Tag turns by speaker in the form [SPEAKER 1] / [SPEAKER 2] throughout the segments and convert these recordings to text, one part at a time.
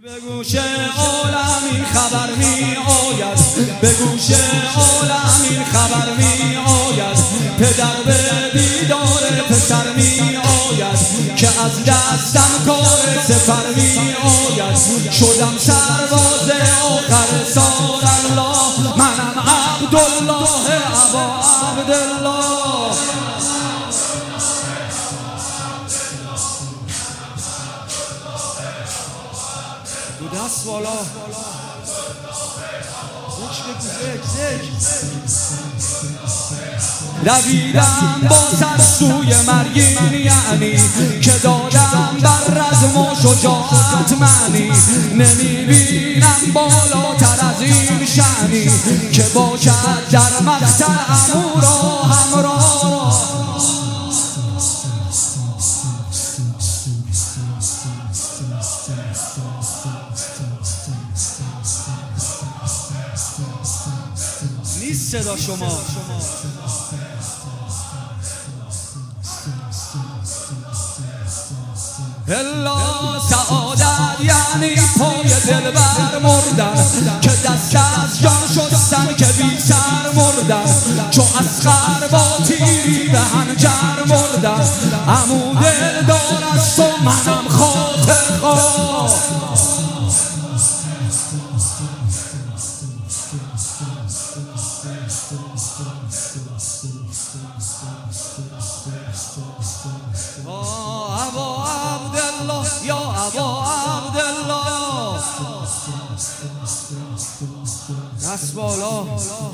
[SPEAKER 1] به گوش عالم این خبر می آید، به گوش عالم این خبر می آید، پدر به دیدار پسر می آید، که از دستم کار سفر می آید. شدم سرباز آخر سال الله، منم عبدالله ابا عبدالله. دست بالا دویدم با سر سوی مرگین، یعنی که دادم بر رزم و شجاعت معنی. نمیبینم بالاتر از این شأنی، که باشد در مقتل عمو را همراه. نیست صدا شما. الا سعادت یعنی پای دل بر مردن، که دست از جان شستن که بی سر مردن، چو اسخر با تیری به هنجر مردن. عمو دل دار است و منم خاطر خواه. ابا عبدالله یا ابا عبدالله، دست بالا.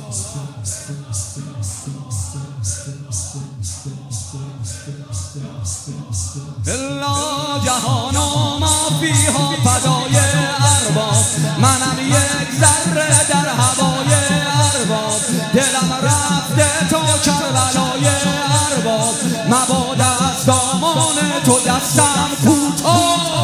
[SPEAKER 1] الا جهان و ما فیها فدای ارباب، منم یک ذره در هوای ارباب. دلم رفته تا کربلای ارباب، مبادا از دامان تو دستم کوتاه.